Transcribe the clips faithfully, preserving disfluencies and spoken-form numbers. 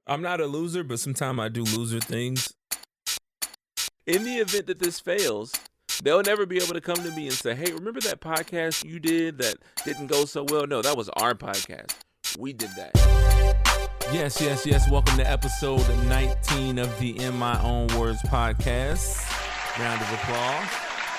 I'm not a loser, but sometimes I do loser things. In the event that this fails, they'll never be able to come to me and say, hey, remember that podcast you did that didn't go so well? No, that was our podcast. We did that. Yes, yes, yes. Welcome to episode nineteen of the In My Own Words podcast. Round of applause.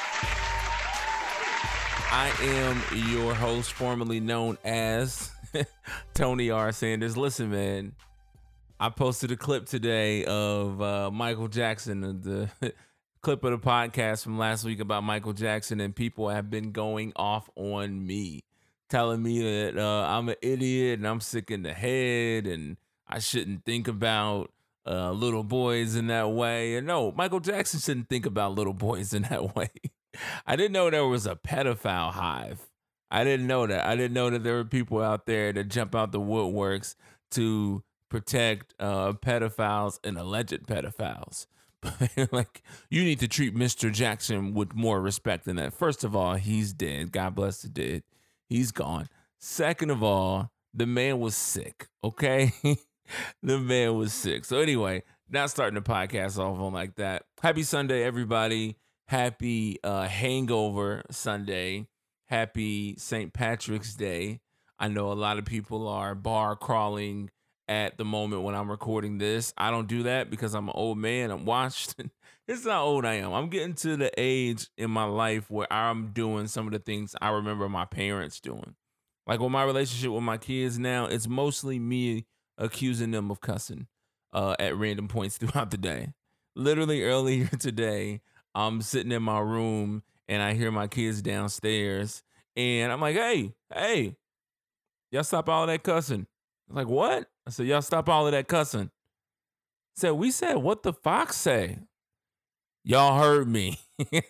I am your host, formerly known as Tony R. Sanders. Listen, man, I posted a clip today of uh, Michael Jackson, the clip of the podcast from last week about Michael Jackson, and people have been going off on me, telling me that uh, I'm an idiot and I'm sick in the head and I shouldn't think about uh, little boys in that way. And no, Michael Jackson shouldn't think about little boys in that way. I didn't know there was a pedophile hive. I didn't know that. I didn't know that there were people out there that jump out the woodworks to protect uh, pedophiles and alleged pedophiles. Like, you need to treat Mister Jackson with more respect than that. First of all, he's dead. God bless the dead. He's gone. Second of all, the man was sick, okay? The man was sick. So anyway, not starting the podcast off on like that. Happy Sunday, everybody. Happy uh, Hangover Sunday. Happy Saint Patrick's Day. I know a lot of people are bar crawling at the moment when I'm recording this. I don't do that because I'm an old man. I'm washed. It's not old I am. I'm getting to the age in my life where I'm doing some of the things I remember my parents doing. Like with my relationship with my kids now, it's mostly me accusing them of cussing uh, at random points throughout the day. Literally earlier today, I'm sitting in my room and I hear my kids downstairs and I'm like, hey, hey, y'all stop all that cussing. I'm like, what? I said, y'all stop all of that cussing. I said, we said, what the fox say? Y'all heard me.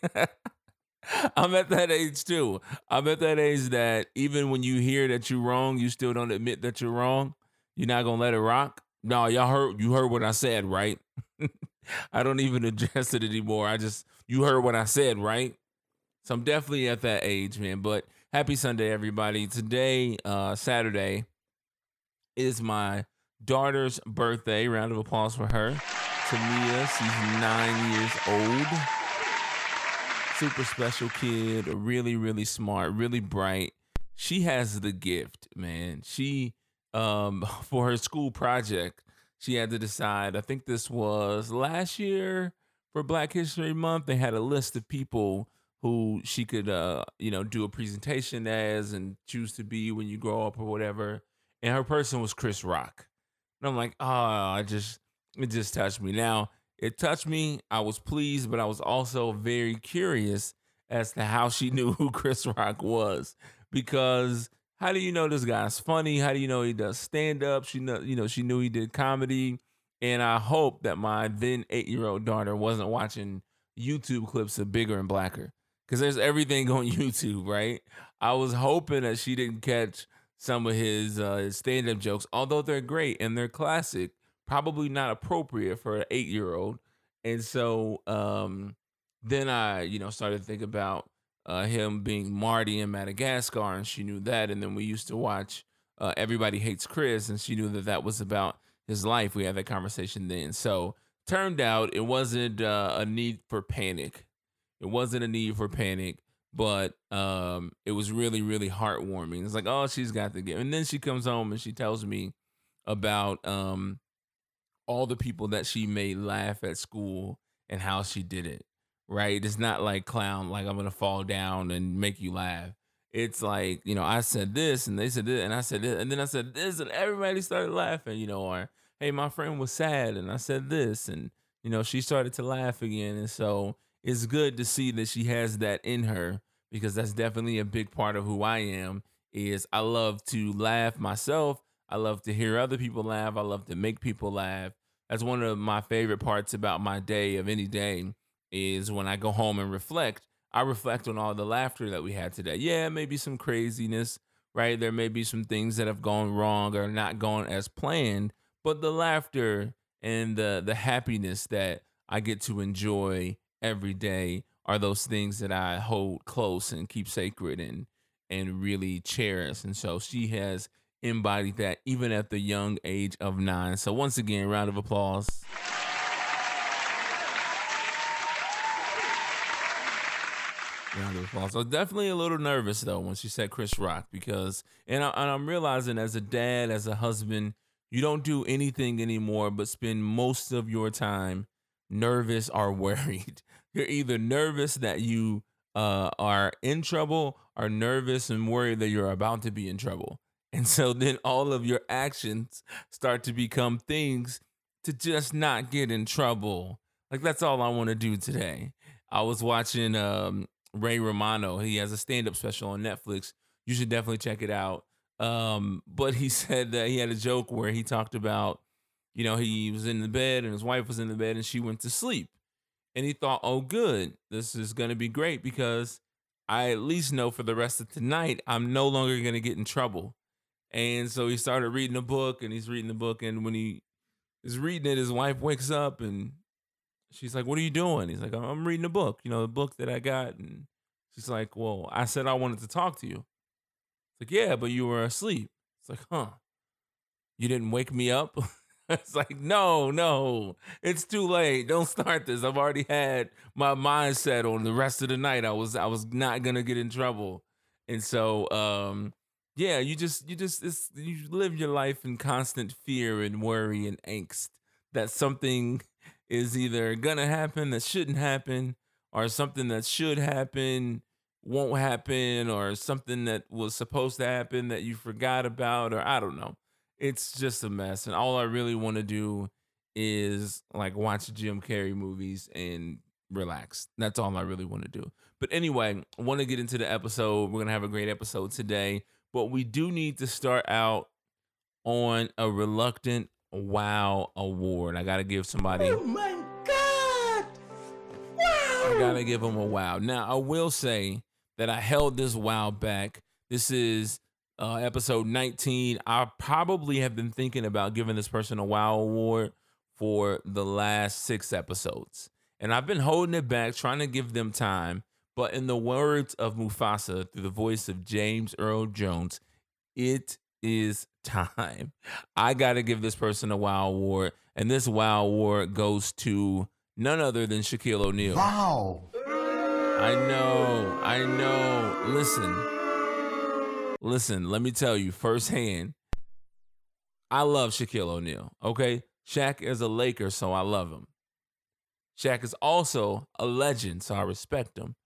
I'm at that age too. I'm at that age that even when you hear that you're wrong, you still don't admit that you're wrong. You're not going to let it rock. No, y'all heard, you heard what I said, right? I don't even address it anymore. I just, you heard what I said, right? So I'm definitely at that age, man. But happy Sunday, everybody. Today, uh, Saturday, is my daughter's birthday. Round of applause for her. Tamia, she's nine years old. Super special kid, really, really smart, really bright. She has the gift, man. She, um, for her school project, she had to decide, I think this was last year for Black History Month, they had a list of people who she could, uh, you know, do a presentation as and choose to be when you grow up or whatever. And her person was Chris Rock. And I'm like, oh, I just, it just touched me. Now, it touched me. I was pleased, but I was also very curious as to how she knew who Chris Rock was. Because how do you know this guy's funny? How do you know he does stand-up? She know, you know, she knew he did comedy. And I hope that my then eight-year-old daughter wasn't watching YouTube clips of Bigger and Blacker. Because there's everything on YouTube, right? I was hoping that she didn't catch some of his uh, stand-up jokes, although they're great and they're classic, probably not appropriate for an eight-year-old. And so um, then I, you know, started to think about uh, him being Marty in Madagascar, and she knew that. And then we used to watch uh, Everybody Hates Chris, and she knew that that was about his life. We had that conversation then. So turned out it wasn't uh, a need for panic. It wasn't a need for panic. But um, it was really, really heartwarming. It's like, oh, she's got the gift. And then she comes home and she tells me about um, all the people that she made laugh at school and how she did it, right? It's not like clown, like I'm going to fall down and make you laugh. It's like, you know, I said this and they said this and I said this and then I said this and everybody started laughing, you know, or, hey, my friend was sad and I said this and, you know, she started to laugh again. And so it's good to see that she has that in her, because that's definitely a big part of who I am. Is I love to laugh myself. I love to hear other people laugh. I love to make people laugh. That's one of my favorite parts about my day, of any day, is when I go home and reflect. I reflect on all the laughter that we had today. Yeah, maybe some craziness, right? There may be some things that have gone wrong or not gone as planned, but the laughter and the the happiness that I get to enjoy every day are those things that I hold close and keep sacred and and really cherish. And so she has embodied that even at the young age of nine. So once again, round of applause. Round of applause. I was definitely a little nervous though when she said Chris Rock because, and, I, and I'm realizing as a dad, as a husband, you don't do anything anymore but spend most of your time nervous or worried. You're either nervous that you uh, are in trouble or nervous and worried that you're about to be in trouble. And so then all of your actions start to become things to just not get in trouble. Like that's all I want to do today. I was watching um, Ray Romano. He has a stand-up special on Netflix. You should definitely check it out. Um, but he said that he had a joke where he talked about, you know, he was in the bed and his wife was in the bed and she went to sleep. And he thought, oh, good, this is going to be great because I at least know for the rest of tonight, I'm no longer going to get in trouble. And so he started reading a book and he's reading the book. And when he is reading it, his wife wakes up and she's like, what are you doing? He's like, I'm reading a book, you know, the book that I got. And she's like, well, I said I wanted to talk to you. It's like, yeah, but you were asleep. It's like, huh, you didn't wake me up? It's like, no, no, it's too late. Don't start this. I've already had my mindset on the rest of the night. I was, I was not gonna get in trouble, and so, um, yeah, you just, you just, it's, you live your life in constant fear and worry and angst that something is either gonna happen that shouldn't happen, or something that should happen won't happen, or something that was supposed to happen that you forgot about, or I don't know. It's just a mess. And all I really want to do is like watch Jim Carrey movies and relax. That's all I really want to do. But anyway, I want to get into the episode. We're going to have a great episode today. But we do need to start out on a reluctant wow award. I got to give somebody. Oh my God! Wow! I got to give them a wow. Now, I will say that I held this wow back. This is Uh, episode nineteen. I probably have been thinking about giving this person a wow award for the last six episodes. And I've been holding it back, trying to give them time. But in the words of Mufasa, through the voice of James Earl Jones, it is time. I got to give this person a wow award. And this wow award goes to none other than Shaquille O'Neal. Wow. I know, I know. Listen. Listen, let me tell you firsthand, I love Shaquille O'Neal, okay? Shaq is a Laker, so I love him. Shaq is also a legend, so I respect him.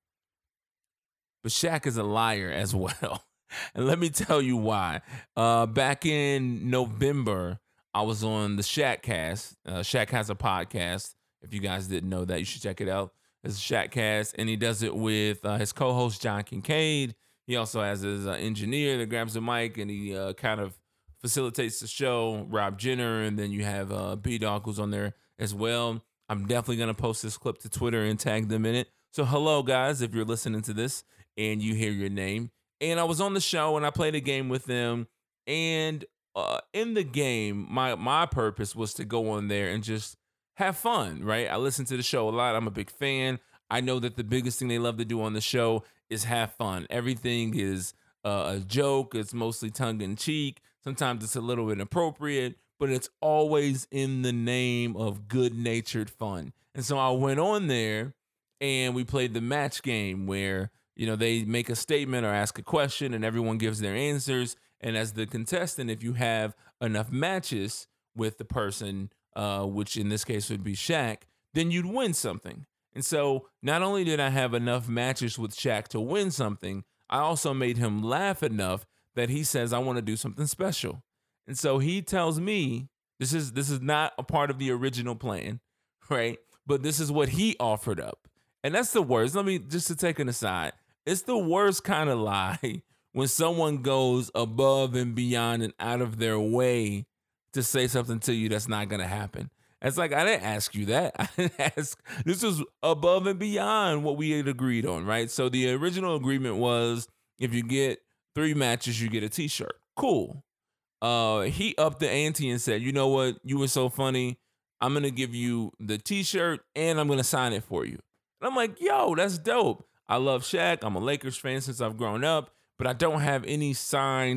But Shaq is a liar as well. And let me tell you why. Uh, back in November, I was on the Shaqcast. Uh, Shaq has a podcast. If you guys didn't know that, you should check it out. It's a Shaqcast, and he does it with uh, his co-host, John Kincaid. He also has his uh, engineer that grabs the mic and he uh, kind of facilitates the show, Rob Jenner, and then you have uh, B-Dog who's on there as well. I'm definitely going to post this clip to Twitter and tag them in it. So hello, guys, if you're listening to this and you hear your name. And I was on the show and I played a game with them. And uh, in the game, my, my purpose was to go on there and just have fun, right? I listen to the show a lot. I'm a big fan. I know that the biggest thing they love to do on the show is have fun. Everything is uh, a joke. It's mostly tongue in cheek. Sometimes it's a little inappropriate, but it's always in the name of good-natured fun. And so I went on there and we played the match game where, you know, they make a statement or ask a question and everyone gives their answers. And as the contestant, if you have enough matches with the person, uh, which in this case would be Shaq, then you'd win something. And so not only did I have enough matches with Shaq to win something, I also made him laugh enough that he says, I want to do something special. And so he tells me, this is this is not a part of the original plan, right? But this is what he offered up. And that's the worst. Let me, just to take an aside, it's the worst kind of lie when someone goes above and beyond and out of their way to say something to you that's not going to happen. It's like, I didn't ask you that. I didn't ask. This was above and beyond what we had agreed on, right? So the original agreement was if you get three matches, you get a t-shirt. Cool. Uh, he upped the ante and said, you know what? You were so funny. I'm going to give you the t-shirt and I'm going to sign it for you. And I'm like, yo, that's dope. I love Shaq. I'm a Lakers fan since I've grown up, but I don't have any signed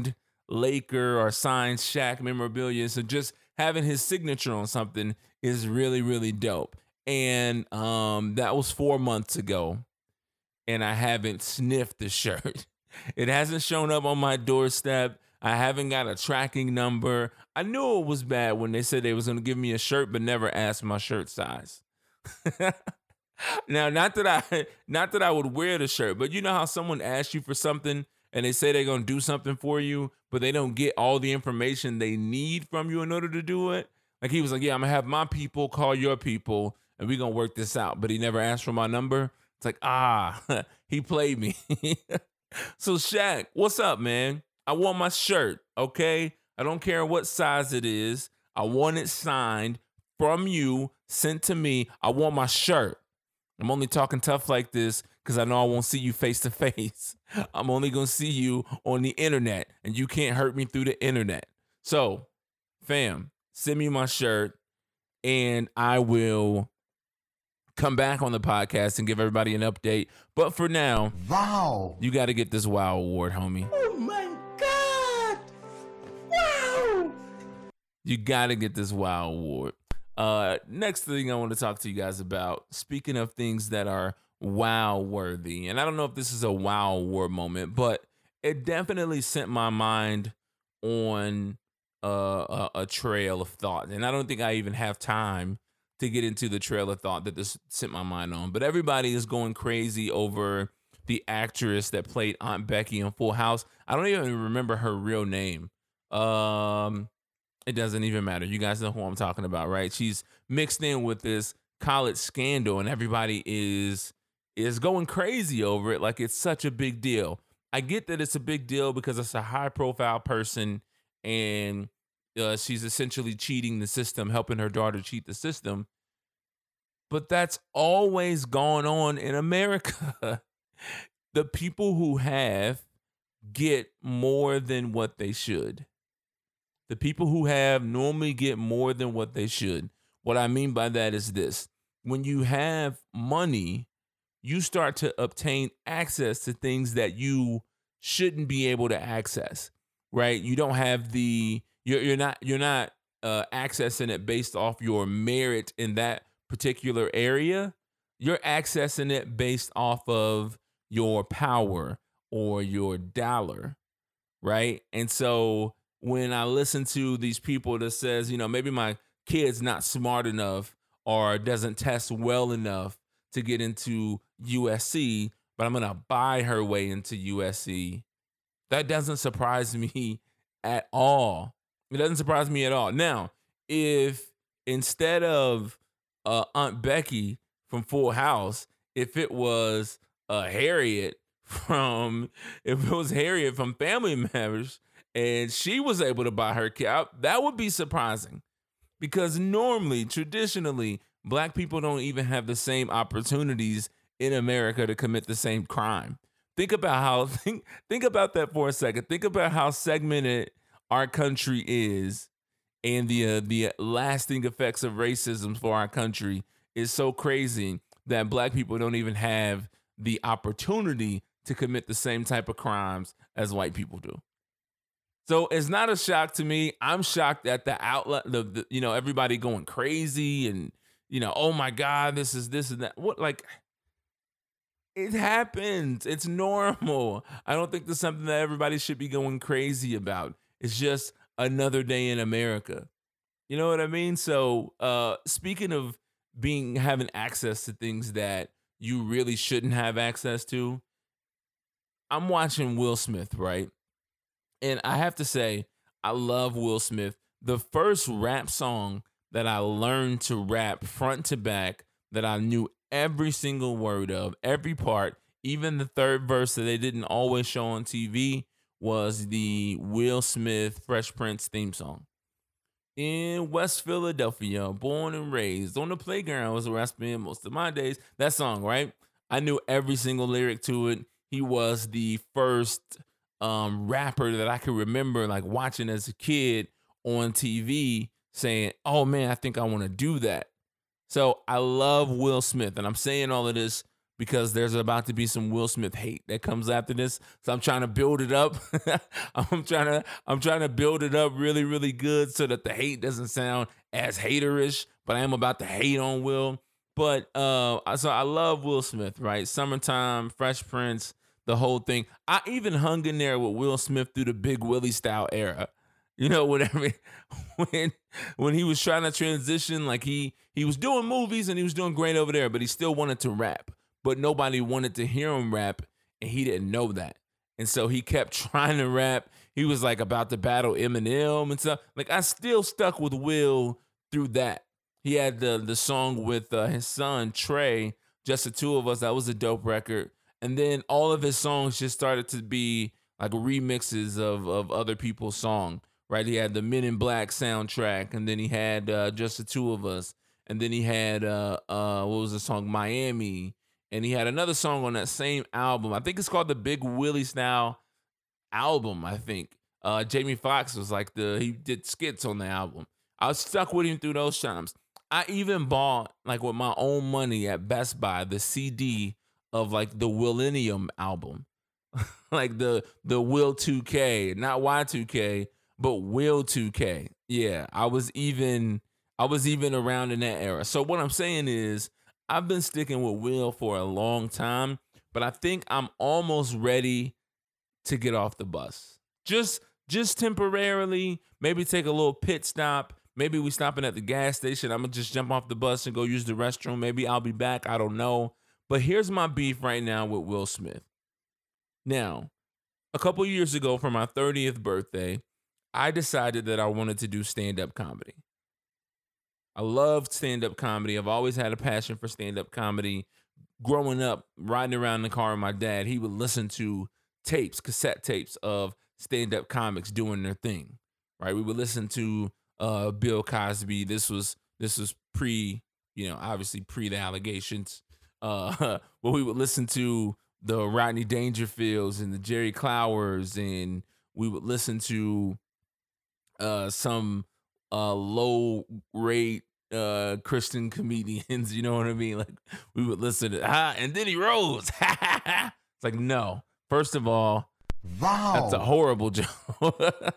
Laker or signed Shaq memorabilia. So just having his signature on something is really, really dope. And um, that was four months ago, and I haven't sniffed the shirt. It hasn't shown up on my doorstep. I haven't got a tracking number. I knew it was bad when they said they was going to give me a shirt, but never asked my shirt size. Now, not that I, not that I would wear the shirt, but you know how someone asks you for something and they say they're going to do something for you, but they don't get all the information they need from you in order to do it. Like he was like, yeah, I'm gonna have my people call your people and we're going to work this out. But he never asked for my number. It's like, ah, he played me. So Shaq, what's up, man? I want my shirt, okay? I don't care what size it is. I want it signed from you, sent to me. I want my shirt. I'm only talking tough like this because I know I won't see you face to face. I'm only going to see you on the internet, and you can't hurt me through the internet. So, fam, send me my shirt, and I will come back on the podcast and give everybody an update. But for now, Wow. you got to get this WOW award, homie. Oh my God. Wow. You got to get this WOW award. Uh, next thing I want to talk to you guys about, speaking of things that are wow worthy, and I don't know if this is a wow award moment, but it definitely sent my mind on uh, a, a trail of thought. And I don't think I even have time to get into the trail of thought that this sent my mind on. But everybody is going crazy over the actress that played Aunt Becky in Full House. I don't even remember her real name. Um, it doesn't even matter. You guys know who I'm talking about, right? She's mixed in with this college scandal, and everybody is is going crazy over it like it's such a big deal. I get that it's a big deal because it's a high-profile person, and uh, she's essentially cheating the system, helping her daughter cheat the system. But that's always gone on in America. The people who have get more than what they should. The people who have normally get more than what they should. What I mean by that is this. When you have money, you start to obtain access to things that you shouldn't be able to access, right? You don't have the, you're, you're not, you're not uh, accessing it based off your merit in that particular area. You're accessing it based off of your power or your dollar, right? And so when I listen to these people that says, you know, maybe my kid's not smart enough or doesn't test well enough to get into U S C, but I'm going to buy her way into U S C, that doesn't surprise me at all. It doesn't surprise me at all. Now, if instead of uh, Aunt Becky from Full House, if it was uh, Harriet from, if it was Harriet from Family Matters, and she was able to buy her kid, that would be surprising. Because normally, traditionally, black people don't even have the same opportunities in America to commit the same crime. Think about how, think, think about that for a second. Think about how segmented our country is, and the uh, the lasting effects of racism for our country is so crazy that black people don't even have the opportunity to commit the same type of crimes as white people do. So it's not a shock to me. I'm shocked at the outlet, the, the you know, everybody going crazy and, you know, oh my God, this is this and that. What, like, it happens. It's normal. I don't think there's something that everybody should be going crazy about. It's just another day in America. You know what I mean? So uh, speaking of being having access to things that you really shouldn't have access to, I'm watching Will Smith, right? And I have to say, I love Will Smith. The first rap song that I learned to rap front to back, that I knew every single word of, every part, even the third verse that they didn't always show on T V, was the Will Smith Fresh Prince theme song. In West Philadelphia, born and raised on the playground was where I spent most of my days. That song, right? I knew every single lyric to it. He was the first um, rapper that I could remember like watching as a kid on T V saying, oh man, I think I want to do that. So I love Will Smith, and I'm saying all of this because there's about to be some Will Smith hate that comes after this. So I'm trying to build it up. I'm trying to I'm trying to build it up really, really good so that the hate doesn't sound as haterish, but I am about to hate on Will. But uh so I love Will Smith, right? Summertime, Fresh Prince, the whole thing. I even hung in there with Will Smith through the Big Willie style era. You know, whenever when when he was trying to transition, like he he was doing movies and he was doing great over there, but he still wanted to rap. But nobody wanted to hear him rap, and he didn't know that. And so he kept trying to rap. He was like about to battle Eminem and stuff. Like I still stuck with Will through that. He had the the song with uh, his son Trey, Just the Two of Us. That was a dope record. And then all of his songs just started to be like remixes of of other people's song. Right, he had the Men in Black soundtrack, and then he had uh, Just the Two of Us, and then he had uh, uh, what was the song, Miami, and he had another song on that same album. I think it's called the Big Willie Style album. I think uh, Jamie Foxx was like the he did skits on the album. I was stuck with him through those times. I even bought like with my own money at Best Buy the C D of like the Willennium album, like the the Will two K, not Y two K. But Will two K, yeah, I was even I was even around in that era. So what I'm saying is I've been sticking with Will for a long time, but I think I'm almost ready to get off the bus. Just just temporarily, maybe take a little pit stop. Maybe we stopping at the gas station. I'm gonna just jump off the bus and go use the restroom. Maybe I'll be back. I don't know. But here's my beef right now with Will Smith. Now, a couple years ago for my thirtieth birthday, I decided that I wanted to do stand-up comedy. I loved stand-up comedy. I've always had a passion for stand-up comedy. Growing up, riding around in the car with my dad, he would listen to tapes, cassette tapes of stand-up comics doing their thing. Right? We would listen to uh, Bill Cosby. This was this was pre, you know, obviously pre the allegations. Uh, but we would listen to the Rodney Dangerfields and the Jerry Clowers, and we would listen to uh some uh low rate uh Christian comedians, you know what I mean? Like we would listen to ah, and then he rose. It's like, no. First of all, Wow. that's a horrible joke.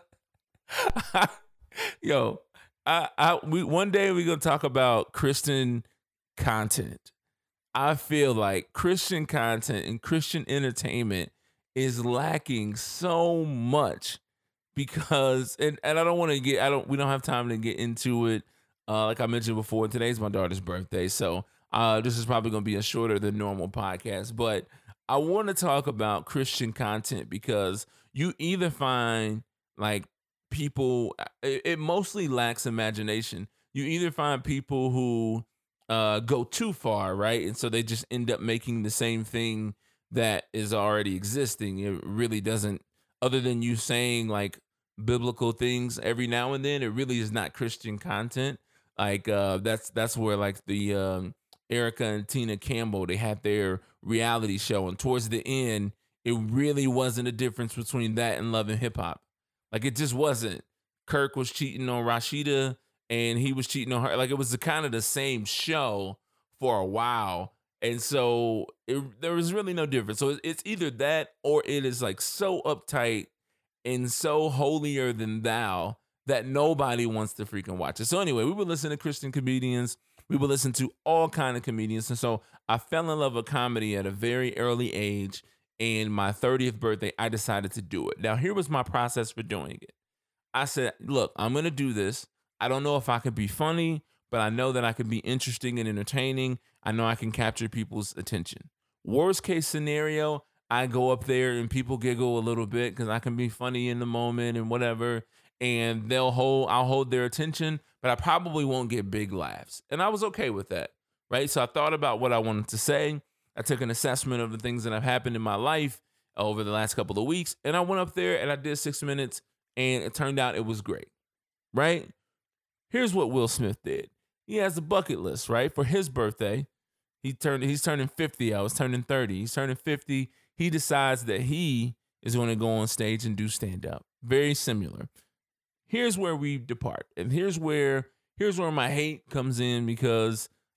Yo, I I we one day we're gonna talk about Christian content. I feel like Christian content and Christian entertainment is lacking so much. Because and, and I don't want to get I don't we don't have time to get into it. Uh, like I mentioned before, today's my daughter's birthday, so uh, this is probably going to be a shorter than normal podcast. But I want to talk about Christian content because you either find like people, it, it mostly lacks imagination. You either find people who uh, go too far, right, and so they just end up making the same thing that is already existing. It really doesn't, other than you saying like biblical things every now and then, it really is not Christian content. Like uh that's that's where like the um Erica and Tina Campbell, they had their reality show, and towards the end it really wasn't a difference between that and Love and Hip Hop. Like it just wasn't. Kirk was cheating on Rashida and he was cheating on her. Like it was the kind of the same show for a while, and so it, there was really no difference. So it's either that or it is like so uptight and so holier than thou that nobody wants to freaking watch it. So anyway, we would listen to Christian comedians. We would listen to all kind of comedians. And so I fell in love with comedy at a very early age. And my thirtieth birthday, I decided to do it. Now, here was my process for doing it. I said, look, I'm going to do this. I don't know if I could be funny, but I know that I can be interesting and entertaining. I know I can capture people's attention. Worst case scenario, I go up there and people giggle a little bit because I can be funny in the moment and whatever, and they'll hold, I'll hold their attention, but I probably won't get big laughs. And I was okay with that, right? So I thought about what I wanted to say. I took an assessment of the things that have happened in my life over the last couple of weeks, and I went up there and I did six minutes, and it turned out it was great, right? Here's what Will Smith did. He has a bucket list, right? For his birthday, he turned, he's turning fifty. I was turning thirty. He's turning fifty. He decides that he is going to go on stage and do stand-up. Very similar. Here's where we depart. And here's where here's where my hate comes in, because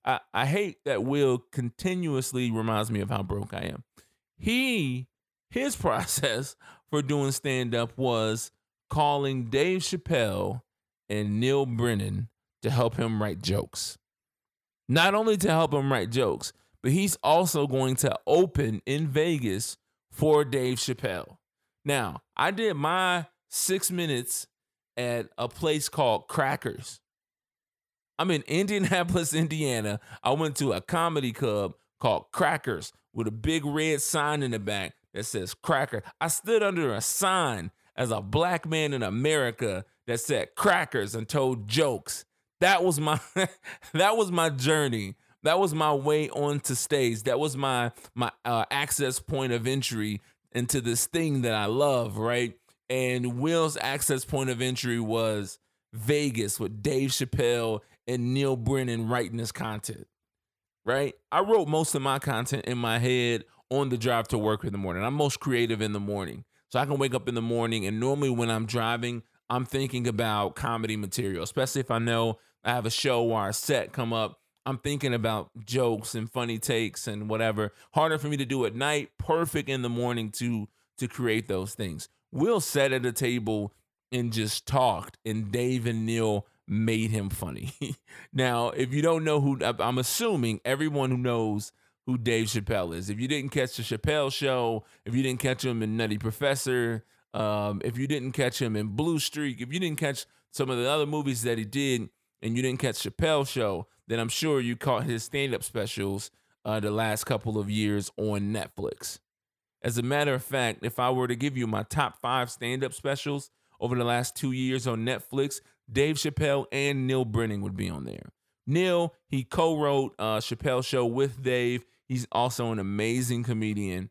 I, I hate that Will continuously reminds me of how broke I am. He, his process for doing stand up was calling Dave Chappelle and Neil Brennan to help him write jokes. Not only to help him write jokes, but he's also going to open in Vegas for Dave Chappelle. Now, I did my six minutes at a place called Crackers. I'm in Indianapolis, Indiana. I went to a comedy club called Crackers with a big red sign in the back that says Cracker. I stood under a sign as a black man in America that said Crackers and told jokes. That was my that was my journey. That was my way onto stage. That was my my uh, access point of entry into this thing that I love, right? And Will's access point of entry was Vegas with Dave Chappelle and Neil Brennan writing his content, right? I wrote most of my content in my head on the drive to work in the morning. I'm most creative in the morning. So I can wake up in the morning, and normally when I'm driving, I'm thinking about comedy material, especially if I know I have a show or a set come up. I'm thinking about jokes and funny takes and whatever. Harder for me to do at night, perfect in the morning to to create those things. Will sat at a table and just talked, and Dave and Neil made him funny. Now, if you don't know who, I'm assuming everyone who knows who Dave Chappelle is. If you didn't catch the Chappelle Show, if you didn't catch him in Nutty Professor, um, if you didn't catch him in Blue Streak, if you didn't catch some of the other movies that he did, and you didn't catch Chappelle Show, then I'm sure you caught his stand-up specials uh, the last couple of years on Netflix. As a matter of fact, if I were to give you my top five stand-up specials over the last two years on Netflix, Dave Chappelle and Neil Brennan would be on there. Neil, he co-wrote uh, Chappelle Show with Dave. He's also an amazing comedian.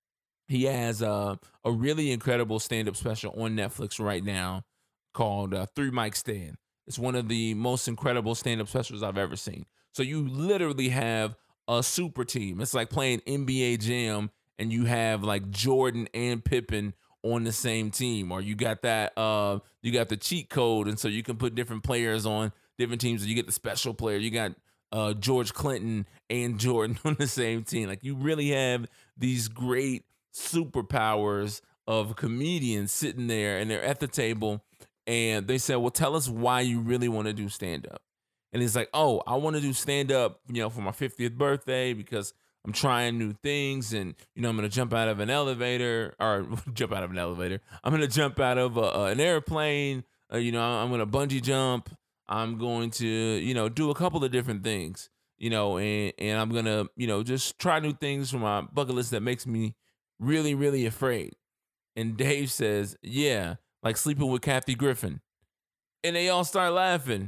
He has uh, a really incredible stand-up special on Netflix right now called uh, Three Mic Stand. It's one of the most incredible stand-up specials I've ever seen. So you literally have a super team. It's like playing N B A Jam, and you have like Jordan and Pippen on the same team, or you got that uh, you got the cheat code, and so you can put different players on different teams, and you get the special player. You got uh, George Clinton and Jordan on the same team. Like, you really have these great superpowers of comedians sitting there, and they're at the table. And they said, well, tell us why you really want to do stand-up. And he's like, oh, I want to do stand-up, you know, for my fiftieth birthday because I'm trying new things. And, you know, I'm going to jump out of an elevator or jump out of an elevator. I'm going to jump out of a, uh, an airplane. Uh, you know, I'm going to bungee jump. I'm going to, you know, do a couple of different things, you know, and, and I'm going to, you know, just try new things from my bucket list that makes me really, really afraid. And Dave says, yeah, like sleeping with Kathy Griffin. And they all start laughing.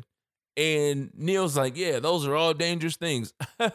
And Neil's like, yeah, those are all dangerous things.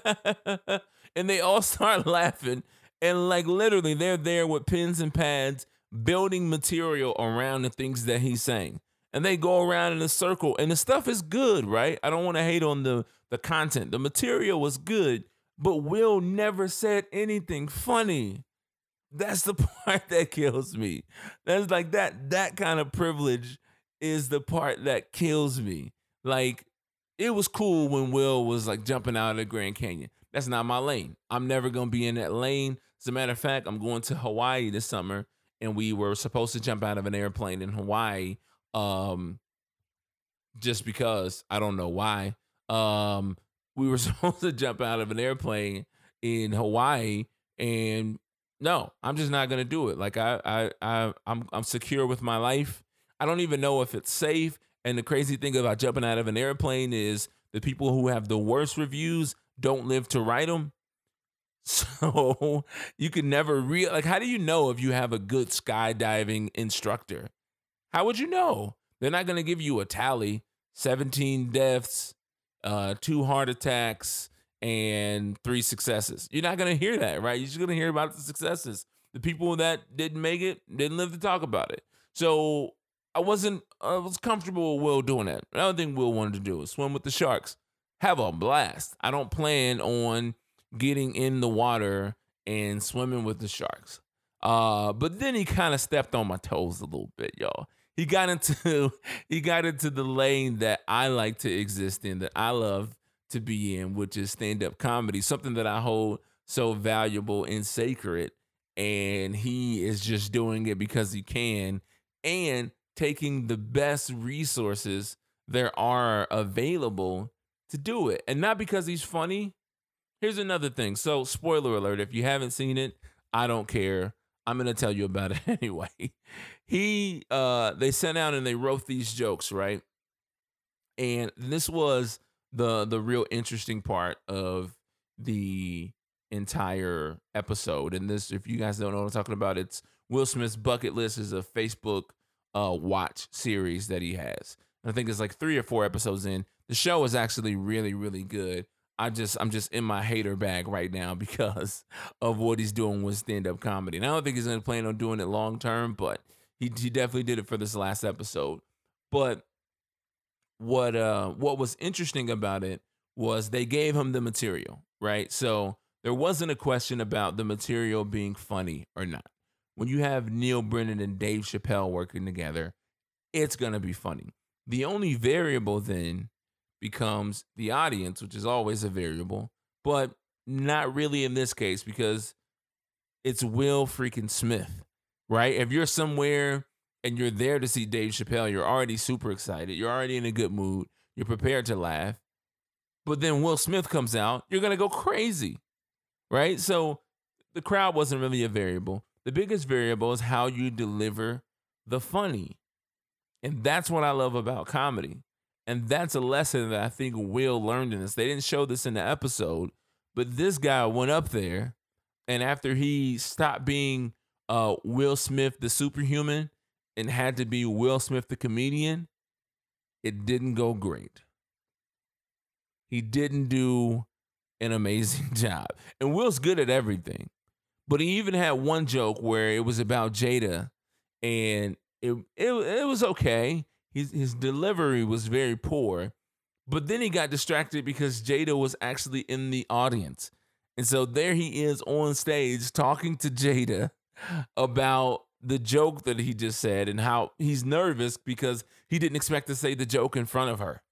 And they all start laughing. And like literally they're there with pens and pads building material around the things that he's saying. And they go around in a circle. And the stuff is good, right? I don't want to hate on the, the content. The material was good. But Will never said anything funny. That's the part that kills me. That's like that, that kind of privilege is the part that kills me. Like, it was cool when Will was like jumping out of the Grand Canyon. That's not my lane. I'm never going to be in that lane. As a matter of fact, I'm going to Hawaii this summer, and we were supposed to jump out of an airplane in Hawaii um, just because. I don't know why. Um, we were supposed to jump out of an airplane in Hawaii, and no, I'm just not gonna do it. Like I, I, I, I'm, I'm secure with my life. I don't even know if it's safe. And the crazy thing about jumping out of an airplane is the people who have the worst reviews don't live to write them. So you can never re like. How do you know if you have a good skydiving instructor? How would you know? They're not gonna give you a tally: seventeen deaths, uh, two heart attacks, and three successes. You're not going to hear that, right? You're just going to hear about the successes. The people that didn't make it didn't live to talk about it. So I wasn't, I was comfortable with Will doing that. Another thing Will wanted to do was swim with the sharks. Have a blast. I don't plan on getting in the water and swimming with the sharks. Uh, but then he kind of stepped on my toes a little bit, y'all. He got into, he got into the lane that I like to exist in, that I love to be in, which is stand-up comedy, something that I hold so valuable and sacred. And he is just doing it because he can and taking the best resources there are available to do it. And not because he's funny. Here's another thing. So, spoiler alert, if you haven't seen it, I don't care. I'm going to tell you about it anyway. He uh they sent out and they wrote these jokes, right? And this was the the real interesting part of the entire episode. And this, if you guys don't know what I'm talking about, it's Will Smith's Bucket List is a Facebook uh watch series that he has. And I think it's like three or four episodes in. The show is actually really, really good. I just I'm just in my hater bag right now because of what he's doing with stand-up comedy. And I don't think he's gonna plan on doing it long term, but he he definitely did it for this last episode. But what uh what was interesting about it was they gave him the material, right? So there wasn't a question about the material being funny or not. When you have Neil Brennan and Dave Chappelle working together, it's gonna be funny. The only variable then becomes the audience, which is always a variable, but not really in this case because it's Will freaking Smith, right? If you're somewhere and you're there to see Dave Chappelle, you're already super excited. You're already in a good mood. You're prepared to laugh. But then Will Smith comes out, you're going to go crazy, right? So the crowd wasn't really a variable. The biggest variable is how you deliver the funny. And that's what I love about comedy. And that's a lesson that I think Will learned in this. They didn't show this in the episode, but this guy went up there, and after he stopped being uh, Will Smith the superhuman and had to be Will Smith the comedian, it didn't go great. He didn't do an amazing job. And Will's good at everything. But he even had one joke where it was about Jada, and it it, it was okay. His, his delivery was very poor, but then he got distracted because Jada was actually in the audience. And so there he is on stage talking to Jada about the joke that he just said and how he's nervous because he didn't expect to say the joke in front of her.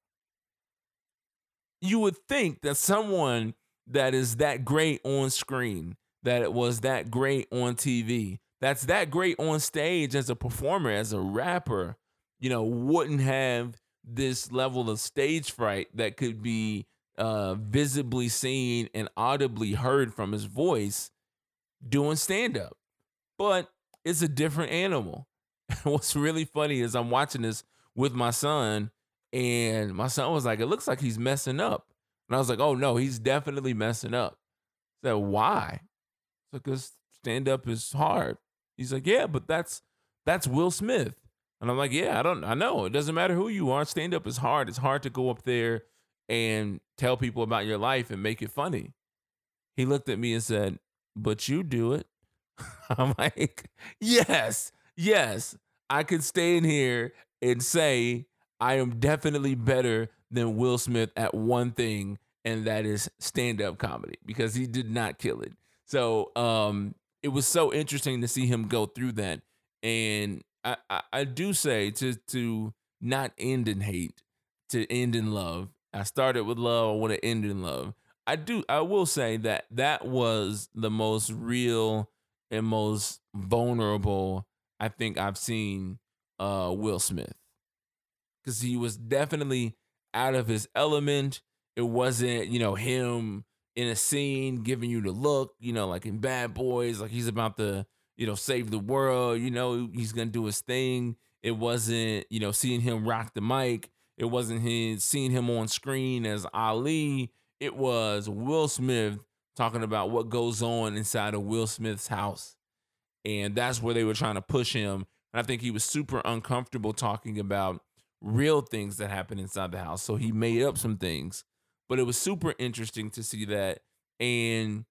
You would think that someone that is that great on screen, that it was that great on T V, that's that great on stage as a performer, as a rapper, you know, wouldn't have this level of stage fright that could be uh, visibly seen and audibly heard from his voice doing stand-up. But it's a different animal. What's really funny is I'm watching this with my son, and my son was like, it looks like he's messing up. And I was like, oh, no, he's definitely messing up. I said, why? Because stand-up is hard. He's like, yeah, but that's that's Will Smith. And I'm like, yeah, I don't, I know. It doesn't matter who you are. Stand up is hard. It's hard to go up there and tell people about your life and make it funny. He looked at me and said, but you do it. I'm like, yes, yes. I could stay in here and say I am definitely better than Will Smith at one thing, and that is stand up comedy, because he did not kill it. So um, it was so interesting to see him go through that. And I, I, I do say to to not end in hate, to end in love. I started with love. I want to end in love. I do. I will say that that was the most real and most vulnerable I think I've seen uh, Will Smith, because he was definitely out of his element. It wasn't, you know, him in a scene giving you the look, you know, like in Bad Boys, like he's about to, you know, save the world, you know, he's going to do his thing. It wasn't, you know, seeing him rock the mic. It wasn't his seeing him on screen as Ali. It was Will Smith talking about what goes on inside of Will Smith's house. And that's where they were trying to push him. And I think he was super uncomfortable talking about real things that happen inside the house. So he made up some things. But it was super interesting to see that. And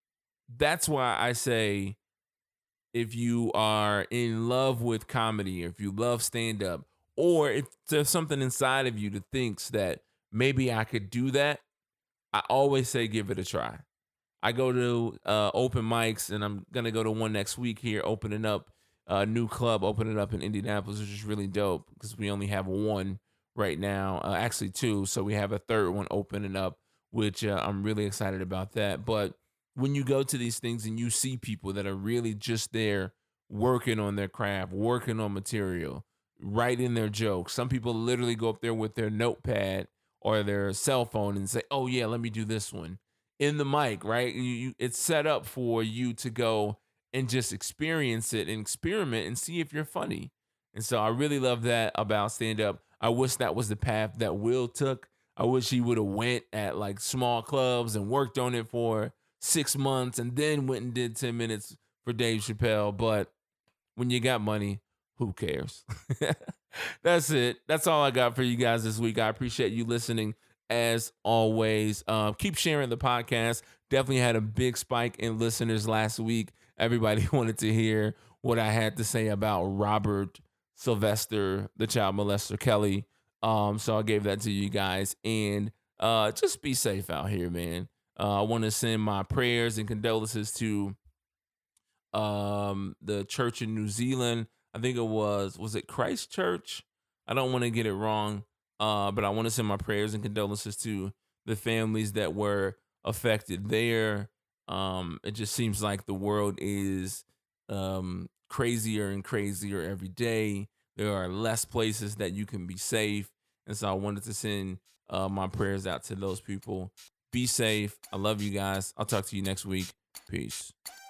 that's why I say, if you are in love with comedy, or if you love stand-up, or if there's something inside of you that thinks that maybe I could do that, I always say give it a try. I go to uh, open mics, and I'm going to go to one next week here, opening up a new club, opening up in Indianapolis, which is really dope because we only have one right now, uh, actually two. So we have a third one opening up which uh, I'm really excited about that. But when you go to these things and you see people that are really just there working on their craft, working on material, writing their jokes. Some people literally go up there with their notepad or their cell phone and say, "Oh yeah, let me do this one." In the mic, right? You, you, it's set up for you to go and just experience it and experiment and see if you're funny. And so I really love that about stand up. I wish that was the path that Will took. I wish he would have went at like small clubs and worked on it for six months and then went and did ten minutes for Dave Chappelle. But when you got money, who cares? That's it. That's all I got for you guys this week. I appreciate you listening as always. Um, keep sharing the podcast. Definitely had a big spike in listeners last week. Everybody wanted to hear what I had to say about Robert Sylvester, the child molester Kelly. Um, so I gave that to you guys. And uh, just be safe out here, man. Uh, I want to send my prayers and condolences to um, the church in New Zealand. I think it was, was it Christchurch? I don't want to get it wrong, uh, but I want to send my prayers and condolences to the families that were affected there. Um, it just seems like the world is um, crazier and crazier every day. There are less places that you can be safe. And so I wanted to send uh, my prayers out to those people. Be safe. I love you guys. I'll talk to you next week. Peace.